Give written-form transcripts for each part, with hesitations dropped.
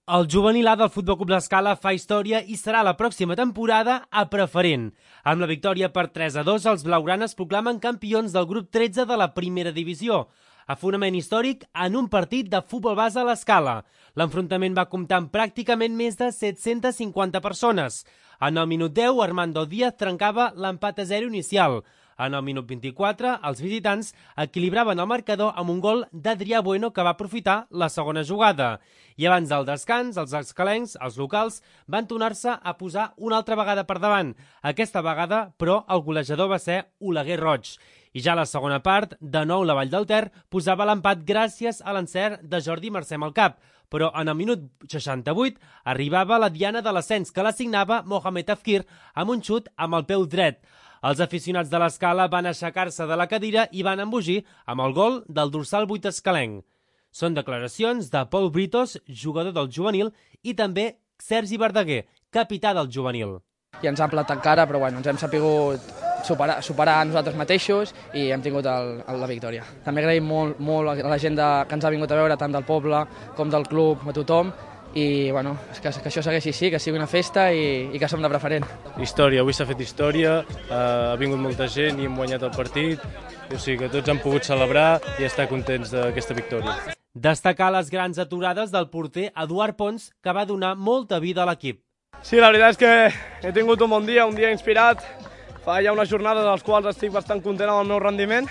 El juvenil A del Futbol Club l'Escala fa història i serà la pròxima temporada a preferent. Amb la victòria per 3-2, els blaugranes es proclamen campions del grup 13 de la primera divisió. Afonament històric en un partit de futbol base a l'Escala. L'enfrontament va comptar amb pràcticament més de 750 persones. En el minut 10, Armando Díaz trencava l'empat a 0 inicial. En el minut 24, els visitants equilibraven el marcador amb un gol d'Adrià Bueno que va aprofitar la segona jugada. I abans del descans, els escalencs, els locals, van tornar-se a posar una altra vegada per davant. Aquesta vegada, però, el golejador va ser Oleguer Roig. I ja a la segona part, de nou la Vall del Ter posava l'empat gràcies a l'encert de Jordi Mercè amb el cap. Però en el minut 68 arribava la diana de l'ascens que l'assignava Mohamed Afkir amb un xut amb el peu dret. Els aficionats de l'Escala van aixecar-se de la cadira i van embogir amb el gol del dorsal 8 escalenc. Són declaracions de Pol Britos, jugador del juvenil, i també Sergi Verdaguer, capità del juvenil. I ens han plantat cara, però bueno, ens hem sapigut superar a nosaltres mateixos i hem tingut la victòria. També agraïm molt a la gent que ens ha vingut a veure, tant del poble com del club, a tothom, i bueno, que això segueixi així, que sigui una festa i que som de preferent. Història, avui s'ha fet història, ha vingut molta gent i hem guanyat el partit, o sigui que tots han pogut celebrar i estar contents d'aquesta victòria. Destacar les grans aturades del porter Eduard Pons, que va donar molta vida a l'equip. Sí, la veritat és que he tingut un bon dia inspirat. Fa ja una jornada dels quals estic bastant content amb el meu rendiment.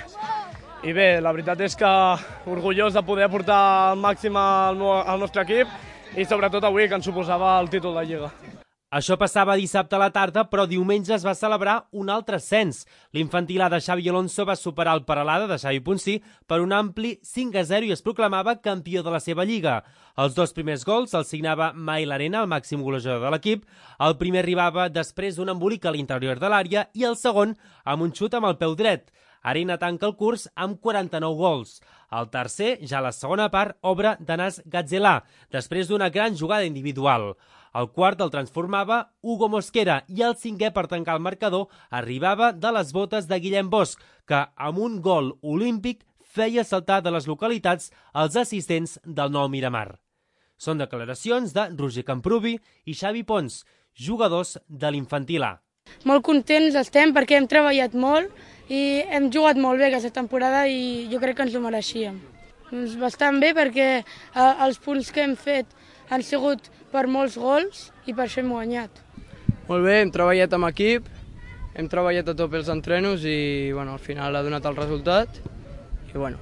I bé, la veritat és que orgullós de poder aportar al màxim al nostre equip i sobretot avui, que ens suposava el títol de Lliga. Això passava dissabte a la tarda, però diumenge es va celebrar un altre ascens. L'infantil A de Xavi Alonso va superar el Peralada de Xavi Ponsí per un ampli 5-0 i es proclamava campió de la seva lliga. Els dos primers gols els signava Mail Arena, el màxim golejador de l'equip. El primer arribava després d'un embolic a l'interior de l'àrea i el segon amb un xut amb el peu dret. Arena tanca el curs amb 49 gols. El tercer, ja a la segona part, obre d'Anas Gazzelà, després d'una gran jugada individual. El quart el transformava Hugo Mosquera i el cinquè, per tancar el marcador, arribava de les botes de Guillem Bosch, que amb un gol olímpic feia saltar de les localitats els assistents del Nou Miramar. Són declaracions de Roger Camprubi i Xavi Pons, jugadors de l'infantil A. Molt contents estem perquè hem treballat molt i hem jugat molt bé aquesta temporada i jo crec que ens ho mereixíem. Bastant bé perquè els punts que hem fet han sigut per molts gols i per això hem guanyat. Molt bé, hem treballat amb equip, hem treballat a tope els entrenos i bueno, al final ha donat el resultat i bueno,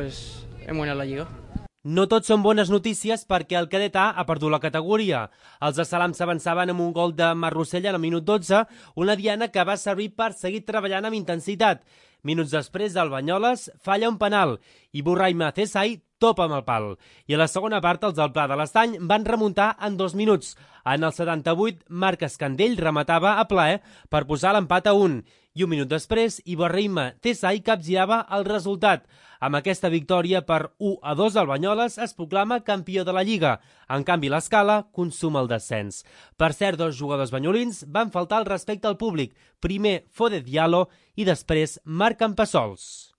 hem guanyat la Lliga. No tot són bones notícies perquè el cadet A ha perdut la categoria. Els de Salam s'avançaven amb un gol de Marc Rossell en el minut 12, una diana que va servir per seguir treballant amb intensitat. Minuts després, el Banyoles falla un penal i Burraima Cesai topa amb el pal. I a la segona part, els del Pla de l'Estany van remuntar en 2 minuts. En el 78, Marc Escandell rematava a plaer per posar l'empat a 1. I un minut després, Ibrahima Cesai capgirava el resultat. Amb aquesta victòria per 1-2, el Banyoles es proclama campió de la Lliga. En canvi, l'Escala consuma el descens. Per cert, 2 jugadors banyolins van faltar el respecte al públic. Primer, Fode Diallo i després, Marc Campassols.